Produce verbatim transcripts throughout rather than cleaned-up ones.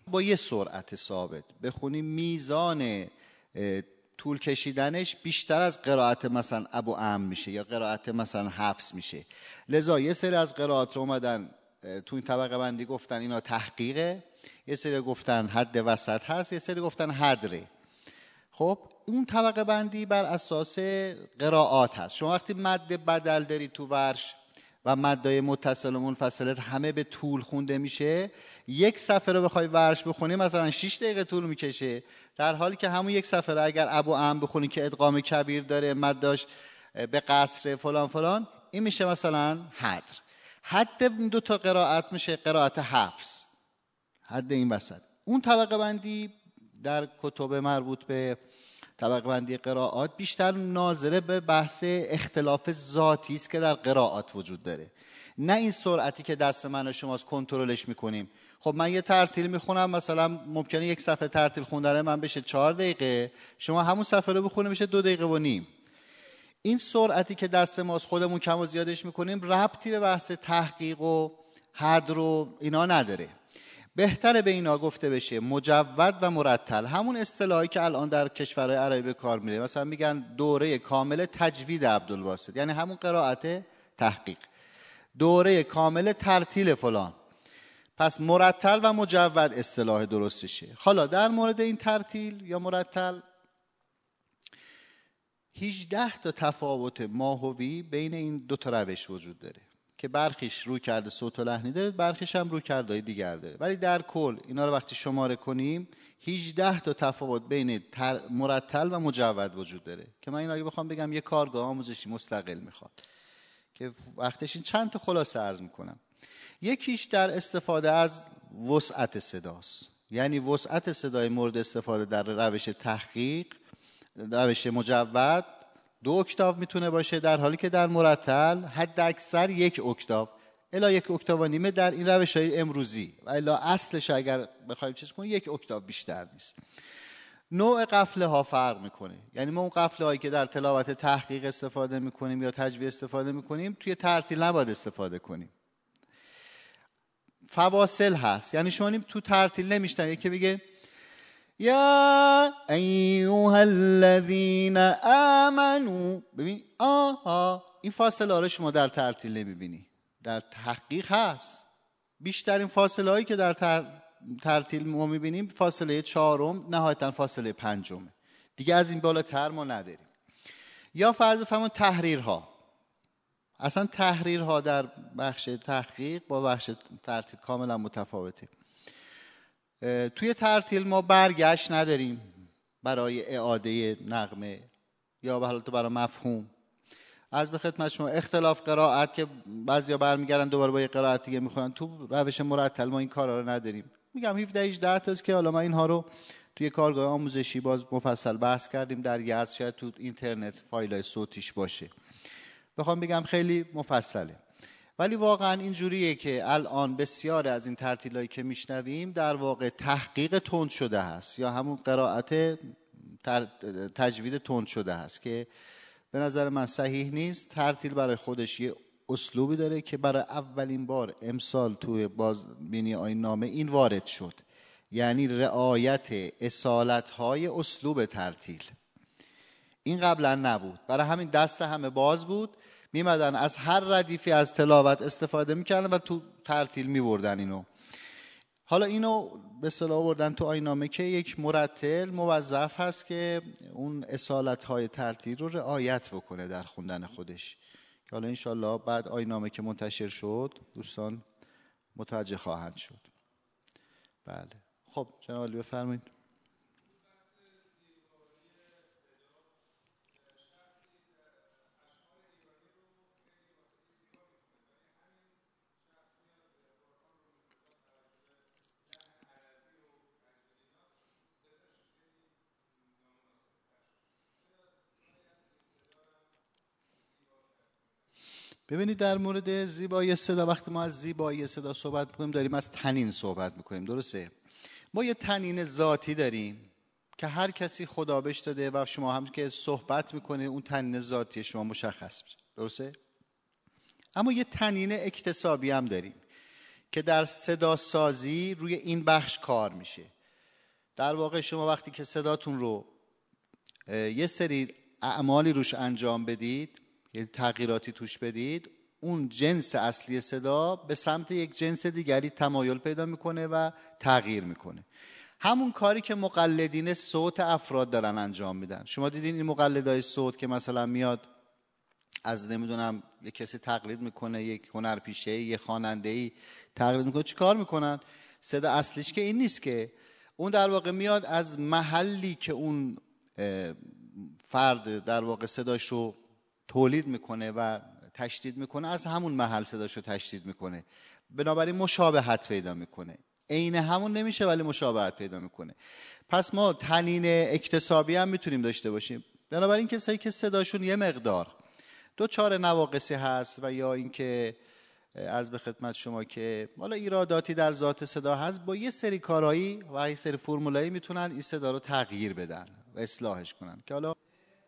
با یه سرعت ثابت بخونیم میزان طول کشیدنش بیشتر از قرائت مثلا ابو عمرو میشه یا قرائت مثلا حفص میشه. لذا یه سری از قرائات رو اومدن تو این طبقه بندی گفتن اینا تحقیقه، یه سری گفتن حد وسط هست، یه سری گفتن حدره. خب اون طبقه بندی بر اساس قرائات هست. شما وقتی مد بدل داری تو ورش و مدای متصل و منفصلت همه به طول خونده میشه، یک صفحه رو بخوای ورش بخونی مثلا شش دقیقه طول میکشه، در حالی که همون یک صفحه رو اگر ابو عمرو بخونی که ادغام کبیر داره، مداش به قصر فلان فلان، این میشه مثلا حدر. حد این دو تا قرائت میشه قرائت حفص، حد این وسط. اون طبقه بندی در کتب مربوط به طبقه بندی قرائات بیشتر ناظره به بحث اختلاف ذاتی است که در قرائات وجود داره، نه این سرعتی که دست من و شماست کنترلش میکنیم. خب من یه ترتیل میخونم، مثلا ممکنه یک صفحه ترتیل خوندن من بشه چهار دقیقه، شما همون صفحه رو بخونید بشه دو دقیقه و نیم. این سرعتی که دست ماست خودمون کم و زیادش میکنیم، ربطی به بحث تحقیق و حد رو اینا نداره. بهتره به اینا گفته بشه مجود و مرتل، همون اصطلاحی که الان در کشورهای عربی به کار میره. مثلا میگن دوره کامل تجوید عبدالباسط، یعنی همون قرائت تحقیق. دوره کامل ترتیل فلان. پس مرتل و مجود اصطلاح درستشه. حالا در مورد این ترتیل یا مرتل هجده تا تفاوت ماهوی بین این دو تا روش وجود داره که برخیش روی کرده صوت و لحنی داره، برخیش هم روی کرده دیگر داره، ولی در کل اینا رو وقتی شماره کنیم هجده تا تفاوت بین مرتل و مجود وجود داره که من اینا رو بخوام بگم یه کارگاه آموزشی مستقل میخواد که وقتش این چند تا خلاصه عرض میکنم. یکیش در استفاده از وسعت صداست، یعنی وسعت صدای مورد استفاده در روش تحقیق، روش مجود دو اکتاو میتونه باشه، در حالی که در مرتل حد اکثر یک اکتاو الا یک اکتاو و نیمه در این روش های امروزی، و الا اصلش اگر بخوایم چیز کنیم یک اکتاو بیشتر نیست. نوع قفله ها فرق میکنه، یعنی ما اون قفله هایی که در تلاوت تحقیق استفاده میکنیم یا تجوید استفاده میکنیم توی ترتیل نباید استفاده کنیم. فواصل هست، یعنی شما تو ترتیل نمیشتن یکی بگه یا ایها الذین آمنو، ببین آها، این فاصله ها رو شما در ترتیل نمیبینی. در تحقیق هست. بیشترین فاصله هایی که در تر... ترتیل ما میبینیم فاصله چهارم، نهایتا فاصله پنجم، دیگه از این بالاتر ما نداریم. یا فرض فرمون تحریرها، اصلا تحریرها در بخش تحقیق با بخش ترتیل کاملا متفاوته. توی ترتیل ما برگشت نداریم برای اعاده نغمه یا به حالت برای مفهوم. عرض به خدمت شما اختلاف قرائت که بعضیا برمیگردن دوباره با یه قرائت دیگه میخونن، تو روش مرتل ما این کارا رو نداریم. میگم هفده هجده تاست که حالا ما اینها رو توی کارگاه آموزشی باز مفصل بحث کردیم، در یزد شاید تو اینترنت فایلای صوتیش باشه، بخوام بگم خیلی مفصله. ولی واقعا اینجوریه که الان بسیار از این ترتیلایی که میشنویم در واقع تحقیق تند شده هست یا همون قرائت تجوید تند شده هست که به نظر من صحیح نیست. ترتیل برای خودش یه اسلوبی داره که برای اولین بار امسال توی بازبینی آیین نامه این وارد شد، یعنی رعایت اصالت‌های اسلوب ترتیل. این قبلا نبود، برای همین دست همه باز بود، میمدن از هر ردیفی از تلاوت استفاده میکردن و تو ترتیل میبردن اینو. حالا اینو به اصطلاح آوردن تو آیین‌نامه که یک مرتل موظف هست که اون اصالت‌های ترتیل رو رعایت بکنه در خوندن خودش، که حالا انشالله بعد آیین‌نامه که منتشر شد دوستان متوجه خواهند شد. بله خب جناب عالی بفرمایید. ببینید در مورد زیبایی صدا، وقتی ما از زیبایی صدا صحبت می‌کنیم داریم از طنین صحبت می‌کنیم، درسته؟ ما یه طنین ذاتی داریم که هر کسی خدا بهش داده و شما هم که صحبت می‌کنید اون طنین ذاتی شما مشخص میشه، درسته؟ اما یه طنین اکتسابی هم داریم که در صدا سازی روی این بخش کار میشه. در واقع شما وقتی که صداتون رو یه سری اعمالی روش انجام بدید، یه تغییراتی توش بدید، اون جنس اصلی صدا به سمت یک جنس دیگری تمایل پیدا میکنه و تغییر میکنه. همون کاری که مقلدین صوت افراد دارن انجام میدن. شما دیدین این مقلدای صوت که مثلا میاد از نمیدونم یک کسی تقلید میکنه، یک هنرپیشه، یک خواننده‌ای تقلید میکنه، چی کار میکنن؟ صدا اصلیش که این نیست، که اون در واقع میاد از محلی که اون فرد در واقع صداش رو تولید میکنه و تشدید میکنه، از همون محل صداش رو تشدید میکنه. بنابراین مشابهت پیدا میکنه. عین همون نمیشه ولی مشابهت پیدا میکنه. پس ما طنین اکتسابی هم میتونیم داشته باشیم. بنابراین کسایی که صداشون یه مقدار دو چهار نواقصی هست و یا اینکه عرض به خدمت شما که حالا ایراداتی در ذات صدا هست، با یه سری کارایی و یه سری فرمولایی میتونن این صدا رو تغییر بدن و اصلاحش کنن که حالا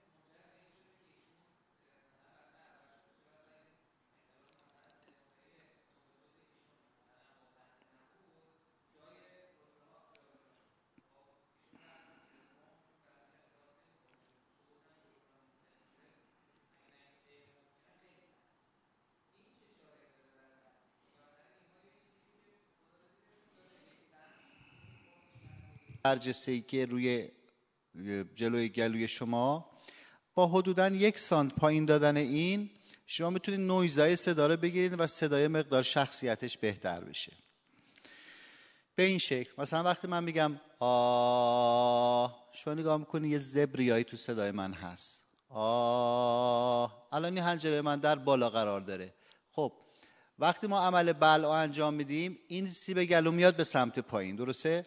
برجسته‌ای که روی جلوی گلوی شما با حدوداً یک سانت پایین دادن این، شما میتونید نویزای صدا رو بگیرید و صدای مقدار شخصیتش بهتر بشه. به این شکل مثلا وقتی من میگم آه، شما نگاه میکنید یه زبریایی تو صدای من هست. آه، الان این حنجره من در بالا قرار داره. خب وقتی ما عمل بلع انجام میدیم، این سیب گلو میاد به سمت پایین، درسته؟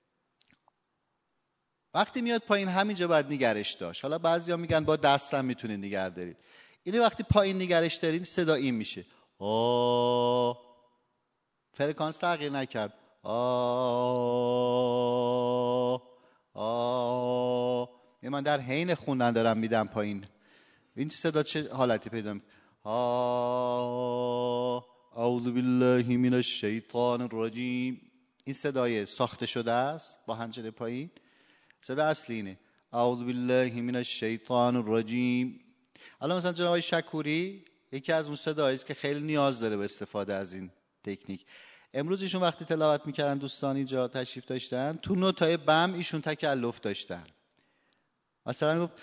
وقتی میاد پایین همینجا باید نگرش داشت. حالا بعضیا میگن با دستم میتونید نگه دارید. اینو وقتی پایین نگرش دارید صدا این میشه. آه، فرکانس تغییر نکرد. آه آه، من در حین خوندن دارم میدم پایین. این صدا چه حالتی پیدا میکنه؟ آه، اعوذ بالله من الشیطان الرجیم. این صدای ساخته شده است با حنجره پایین. صدا اصلی اینه اعوذ بالله من الشیطان الرجیم. الان مثلا جناب آقای شکوری یکی از اون صدایی است که خیلی نیاز داره به استفاده از این تکنیک. امروز ایشون وقتی تلاوت میکردن، دوستان اینجا تشریف داشتن، تو نوتای بم ایشون تکلف داشتن. مثلا گفت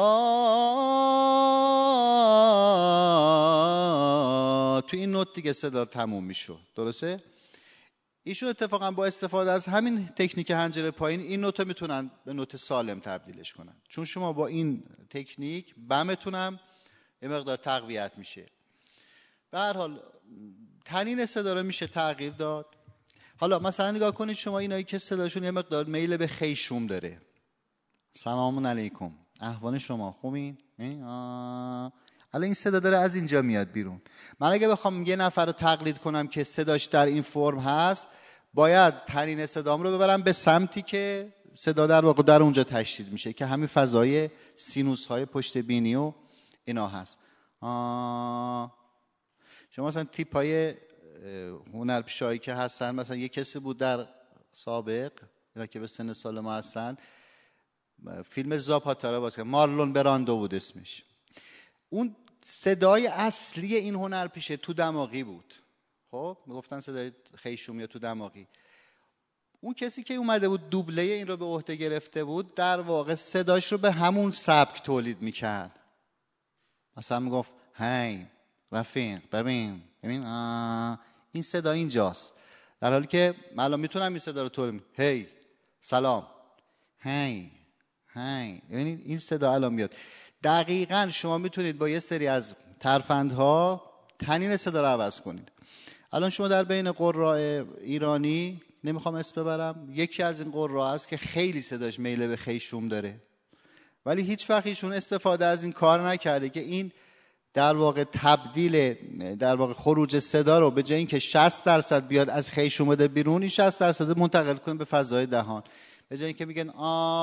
آه، تو این نوت دیگه صدا تموم میشد، درسته؟ ایشون اتفاقا با استفاده از همین تکنیک حنجره پایین این نوت میتونن به نوت سالم تبدیلش کنن، چون شما با این تکنیک بمتون هم یه مقدار تقویت میشه. به هر حال طنین صدا رو میشه تغییر داد. حالا مثلا نگاه کنید شما اینایی که صداشون یه مقدار میل به خیشوم داره. سلام علیکم، احوال شما خوبین؟ الان این صدا داره از اینجا میاد بیرون. من اگه بخوام یه نفر رو تقلید کنم که صداش در این فرم هست، باید طنین صدام رو ببرم به سمتی که صدا در واقع در اونجا تشدید میشه، که همین فضای سینوس های پشت بینی و اینا هست. آه. شما مثلا تیپ های هنرپیشه‌ای که هستن، مثلا یه کسی بود در سابق، اینا که به سن سال ما هستن، فیلم زاپاتا رو باز کرد، مارلون براندو بود اسمش. اون صدای اصلی این هنرپیشه تو دماغی بود. خب میگفتن صدای خیشوم یا تو دماغی. اون کسی که اومده بود دوبله این رو به عهده گرفته بود، در واقع صداش رو به همون سبک تولید میکرد. مثلا میگفت هی رفیق ببین ببین آه. این صدا اینجاست، در حالی که من الان میتونم این صدا رو تولید کنم. هی سلام، هی هی، ببینید این صدا الان میاد. دقیقاً شما میتونید با یه سری از ترفندها طنین صدا رو عوض کنید. الان شما در بین قراء ایرانی، نمیخوام اسم ببرم، یکی از این قراء است که خیلی صداش میل به خیشوم داره، ولی هیچ وقت ایشون استفاده از این کار نکرده که این در واقع تبدیل، در واقع خروج صدا رو به جای اینکه شصت درصد بیاد از خیشوم بده بیرون، این شصت درصد منتقل کنه به فضای دهان. به جای اینکه میگن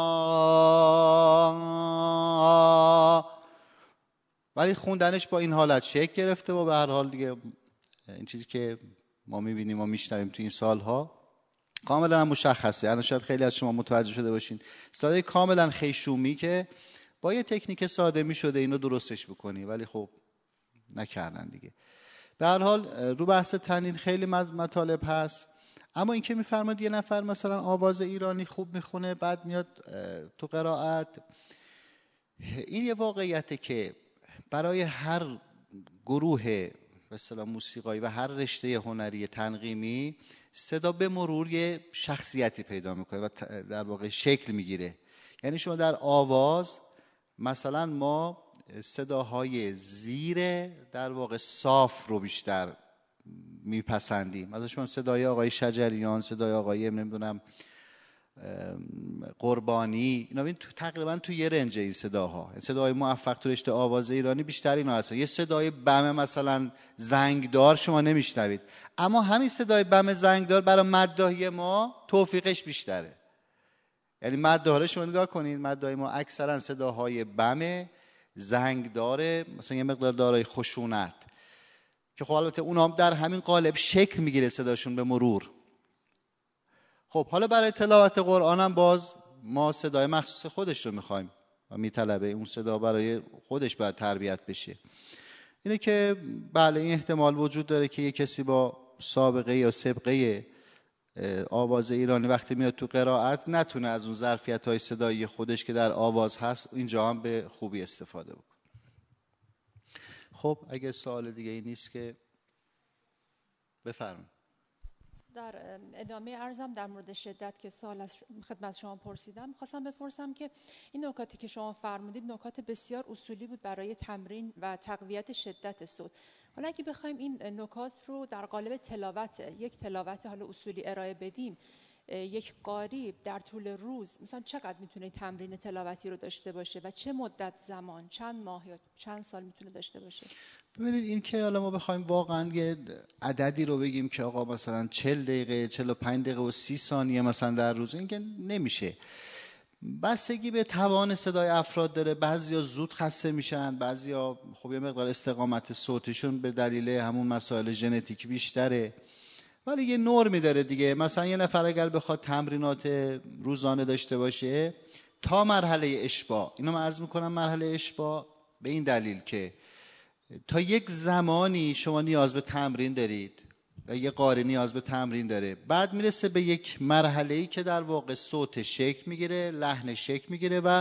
آه، ولی خوندنش با این حالت شکل گرفته و به هر حال دیگه این چیزی که ما میبینیم و میشنویم تو این سالها کاملا مشخصه. الان شاید خیلی از شما متوجه شده باشین صدای کاملا خیشومی که با یه تکنیک ساده میشده اینو درستش بکنی، ولی خب نکردن دیگه. به هر حال رو بحث تنین خیلی مطالب هست، اما این که میفرماد یه نفر مثلا آواز ایرانی خوب میخونه بعد میاد تو قرائت، این یه واقعیته که برای هر گروه به اصطلاح موسیقایی و هر رشته هنری تنظیمی صدا به مرور یه شخصیتی پیدا میکنه و در واقع شکل میگیره. یعنی شما در آواز مثلا ما صداهای زیر در واقع صاف رو بیشتر میپسندیم. مثلا شما صدای آقای شجریان، صدای آقای نمیدونم قربانی، اینا ببین تو تقریبا تو یه رنج این صداها. صدای موفق تو رشته آواز ایرانی بیشتر اینا هست. یه صدای بم مثلا زنگدار شما نمیشنوید، اما همین صدای بم زنگدار برای مداحی ما توفیقش بیشتره. یعنی مداحا شما نگاه کنید، مداحی ما اکثرا صداهای بم زنگدار، مثلا یه مقدار دارای خشونت، که خب البته اونا هم در همین قالب شکل میگیره صداشون به مرور. خب حالا برای تلاوت قرآن هم باز ما صدای مخصوص خودش رو میخوایم و میطلبه اون صدا برای خودش باید تربیت بشه. اینه که بله این احتمال وجود داره که یه کسی با سابقه یا سابقه آواز ایرانی وقتی میاد تو قرائت نتونه از اون ظرفیت‌های صدایی خودش که در آواز هست اینجا هم به خوبی استفاده بکنه. خب اگه سوال دیگه ای نیست که بفرمایید. در ادامه عرضم در مورد شدت که سوال از خدمت شما پرسیدم، خواستم بپرسم که این نکاتی که شما فرمودید نکات بسیار اصولی بود برای تمرین و تقویت شدت صوت. حالا اگه بخوایم این نکات رو در قالب تلاوت، یک تلاوت حالا اصولی ارائه بدیم، یک قاری در طول روز مثلا چقدر میتونه تمرین تلاوتی رو داشته باشه و چه مدت زمان، چند ماه یا چند سال میتونه داشته باشه؟ ببینید این که حالا ما بخوایم واقعا یه عددی رو بگیم که آقا مثلا چهل دقیقه، چهل و پنج دقیقه و سی ثانیه مثلا در روز، این که نمیشه. بستگی به توان صدای افراد داره. بعضیا زود خسته میشن، بعضیا خب یه مقدار استقامت صوتشون به دلیل همون مسائل ژنتیک بیشتره، ولی یه نرمی داره دیگه. مثلا یه نفر اگر بخواد تمرینات روزانه داشته باشه تا مرحله اشباع، اینو من عرض میکنم مرحله اشباع به این دلیل که تا یک زمانی شما نیاز به تمرین دارید و یه قاری نیاز به تمرین داره، بعد میرسه به یک مرحله‌ای که در واقع صوت شکل میگیره، لحن شکل میگیره و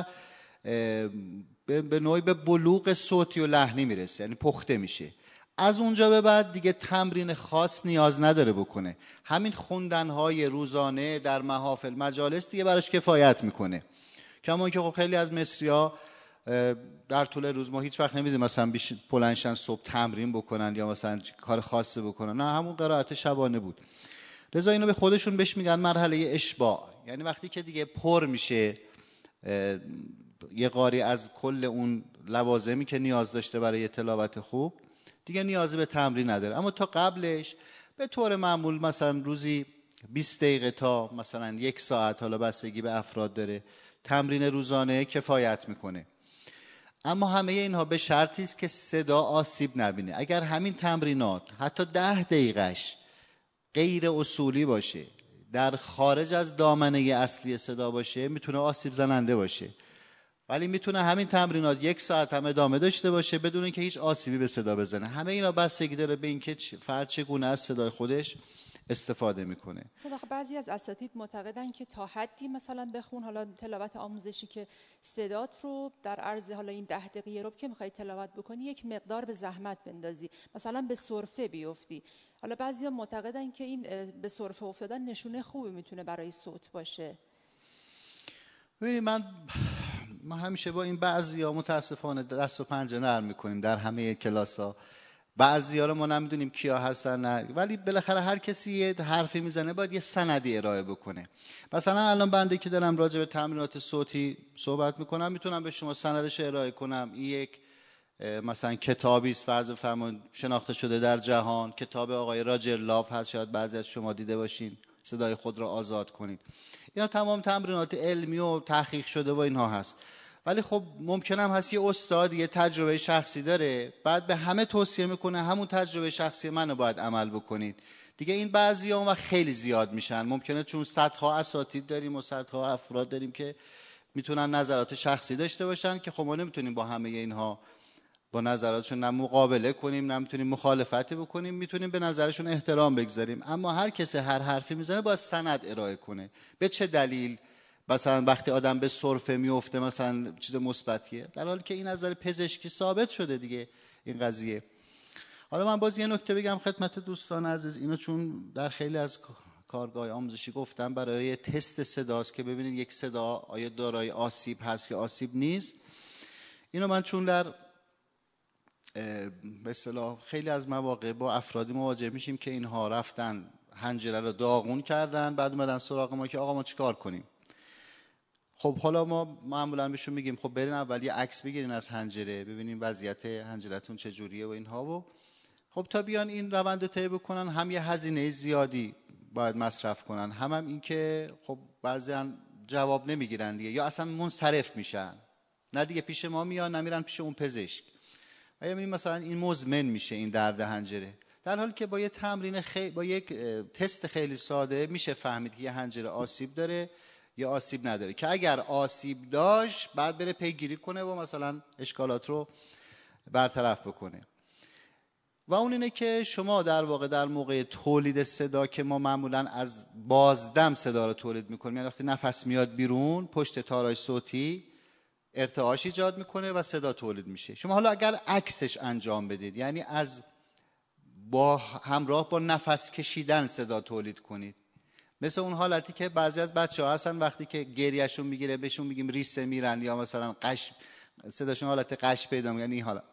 به نوعی به بلوغ صوتی و لحنی میرسه، یعنی پخته میشه. از اونجا به بعد دیگه تمرین خاص نیاز نداره بکنه. همین خوندنهای روزانه در محافل مجالس دیگه براش کفایت میکنه. کما که خب خیلی از مصری‌ها در طول روز ما هیچ وقت نمیدیم مثلا بلندشن صبح تمرین بکنن یا مثلا کار خاصی بکنن، نه، همون قرائت شبانه بود. لذا اینو به خودشون بهش میگن مرحله اشباع، یعنی وقتی که دیگه پر میشه یه قاری از کل اون لوازمی که نیاز داشته برای تلاوت خوب، دیگه نیازی به تمرین نداره. اما تا قبلش به طور معمول مثلا روزی بیست دقیقه تا مثلا یک ساعت، حالا بستگی به افراد داره، تمرین روزانه کفایت میکنه. اما همه اینها به شرطی است که صدا آسیب نبینه. اگر همین تمرینات حتی ده دقیقش غیر اصولی باشه، در خارج از دامنه اصلی صدا باشه، میتونه آسیب زننده باشه. ولی میتونه همین تمرینات یک ساعت هم ادامه داشته باشه بدون اینکه هیچ آسیبی به صدا بزنه. همه اینا بستگی داره به اینکه فرد چگونه از صدای خودش استفاده میکنه. صدق بعضی از اساتید معتقدن که تا حدی مثلا بخون، حالا تلاوت آموزشی، که صدات رو در عرض حالا این ده دقیقه رو که میخوای تلاوت بکنی یک مقدار به زحمت بندازی، مثلا به سرفه بیفتی. حالا بعضیا معتقدن که این به سرفه افتادن نشونه خوبی میتونه برای صوت باشه. ببینید من ما همیشه با این بعضیا متاسفانه دست و پنجه نرم میکنیم در همه کلاس‌ها. بعضیا رو ما نمیدونیم کیا هستن، نه، ولی بالاخره هر کسی یه حرفی میزنه باید یه سندی ارائه بکنه. مثلا الان بنده که دارم راجع به تمرینات صوتی صحبت میکنم، میتونم به شما سندش ارائه کنم. این یک مثلا کتابی است، فرض بفرمایید شناخته شده در جهان، کتاب آقای راجر لاف هست، شاید بعضی از شما دیده باشین، صدای خود را آزاد کنید. اینا تمام تمرینات علمی و تحقیق شده و اینها هست. ولی خب ممکنه هم هست یه استاد یه تجربه شخصی داره، بعد به همه توصیه میکنه همون تجربه شخصی منو باید عمل بکنید. دیگه این بعضی ها خیلی زیاد میشن. ممکنه چون صدها اساتید داریم و صدها افراد داریم که میتونن نظرات شخصی داشته باشن که خب ما نمیتونیم با همه اینها با نظراتشون نه مقابله کنیم نه میتونیم مخالفتی بکنیم، میتونیم به نظرشون احترام بگذاریم. اما هر کسی هر حرفی میزنه باید سند ارائه کنه. به چه دلیل مثلا وقتی آدم به سرفه میفته مثلا چیز مثبتیه، در حالی که این از نظر پزشکی ثابت شده دیگه این قضیه. حالا من باز یه نکته بگم خدمت دوستان عزیز، اینو چون در خیلی از کارگاه آموزشی گفتم، برای تست صداست که ببینید یک صدا آیا دارای آسیب هست یا آسیب نیست. اینو من چون در به اصطلاح خیلی از مواقع با افرادی مواجه میشیم که اینها رفتن حنجره رو داغون کردن، بعد اومدن سراغ ما که آقا ما چیکار کنیم. خب حالا ما معمولا بهشون میگیم خب برین اول یه عکس بگیرین از حنجره ببینین وضعیت حنجرتون چجوریه و اینها. و خب تا بیان این روند رو طی بکنن هم یه هزینه زیادی باید مصرف کنن، هم هم این که خب بعضیا جواب نمیگیرن دیگه، یا اصلا منصرف میشن، نه دیگه پیش ما میان نمیرن پیش اون پزشک. آیا می‌بینیم مثلا این مزمن میشه این درد حنجره، در حالی که با یه تمرین خیلی با یک تست خیلی ساده میشه فهمید که یه حنجره آسیب داره یا آسیب نداره، که اگر آسیب داشت بعد بره پیگیری کنه و مثلا اشکالات رو برطرف بکنه. و اون اینه که شما در واقع در موقع تولید صدا که ما معمولا از بازدم صدا رو تولید میکنیم، یعنی وقتی نفس میاد بیرون پشت تارای صوتی ارتعاش ایجاد میکنه و صدا تولید میشه. شما حالا اگر عکسش انجام بدید، یعنی از با همراه با نفس کشیدن صدا تولید کنید، مثل اون حالتی که بعضی از بچه‌ها هستن وقتی که گریهشون میگیره بهشون میگیم ریسه میرن، یا مثلا قش صداشون حالت قش پیدا میکنه، یعنی این حالا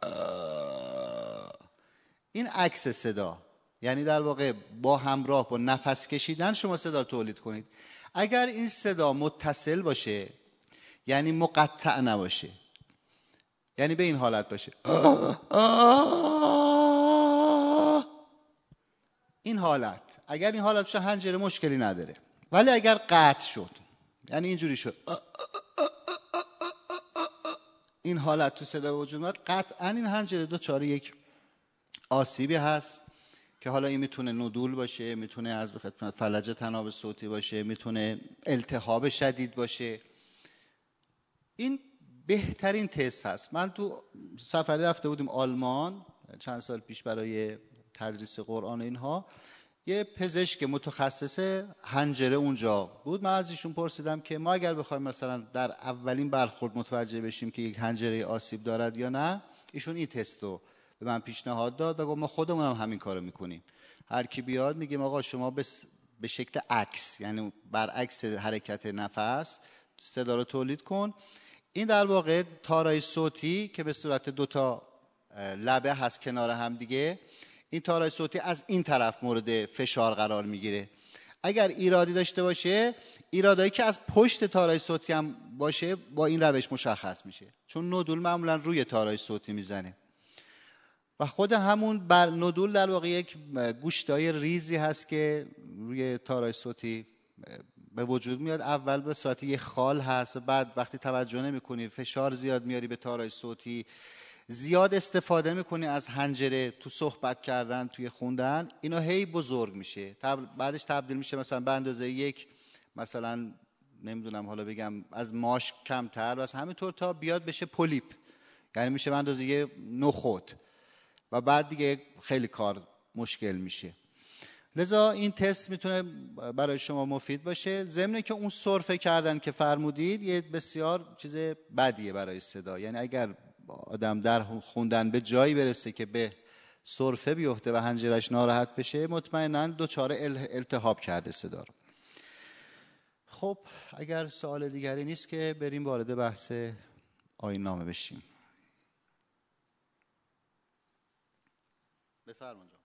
این عکس صدا، یعنی در واقع با همراه با نفس کشیدن شما صدا تولید کنید. اگر این صدا متصل باشه، یعنی مقطع نباشه، یعنی به این حالت باشه این حالت، اگر این حالت بشه حنجره مشکلی نداره. ولی اگر قطع شد، یعنی اینجوری شد این حالت تو صدا وجود اومد، قطعا این حنجره دچار یک آسیبی هست که حالا این میتونه ندول باشه، میتونه عرض به خدمت فلج طناب صوتی باشه، میتونه التهاب شدید باشه. این بهترین تست هست. من تو سفری رفته بودیم آلمان چند سال پیش برای تدریس قرآن اینها، یه پزشک متخصص حنجره اونجا بود. من از ایشون پرسیدم که ما اگر بخوایم مثلا در اولین برخورد متوجه بشیم که یک حنجره آسیب دارد یا نه، ایشون این تست رو به من پیشنهاد داد و گفت ما خودمون هم همین کارو میکنیم. هر کی بیاد میگیم آقا شما به شکل عکس، یعنی برعکس حرکت نفس صدا رو تولید کن. این در واقع تارای صوتی که به صورت دوتا لبه هست کنار هم دیگه، این تارای صوتی از این طرف مورد فشار قرار میگیره. اگر ایرادی داشته باشه، ایرادایی که از پشت تارای صوتی هم باشه با این روش مشخص میشه، چون ندول معمولا روی تارای صوتی میزنه و خود همون بر ندول در واقع یک گوشتای ریزی هست که روی تارای صوتی به وجود میاد. اول به صورت یه خال هست، بعد وقتی توجه نمی‌کنی فشار زیاد میاری به تارای صوتی، زیاد استفاده میکنی از حنجره تو صحبت کردن توی خوندن، اینا هی بزرگ میشه، بعدش تبدیل میشه مثلا به اندازه یک مثلا نمیدونم حالا بگم از ماش کمتر و از همینطور تا بیاد بشه پولیپ، یعنی میشه به اندازه یه نخود و بعد دیگه خیلی کار مشکل میشه. لذا این تست میتونه برای شما مفید باشه، ضمن که اون سرفه کردن که فرمودید یه بسیار چیز بدیه برای صدا. یعنی اگر آدم در خوندن به جایی برسه که به سرفه بیفته و حنجرش ناراحت بشه، مطمئناً دچار التهاب کرده صدا رو. خب اگر سوال دیگری نیست که بریم وارد بحث آیین نامه بشیم. بفرمایید.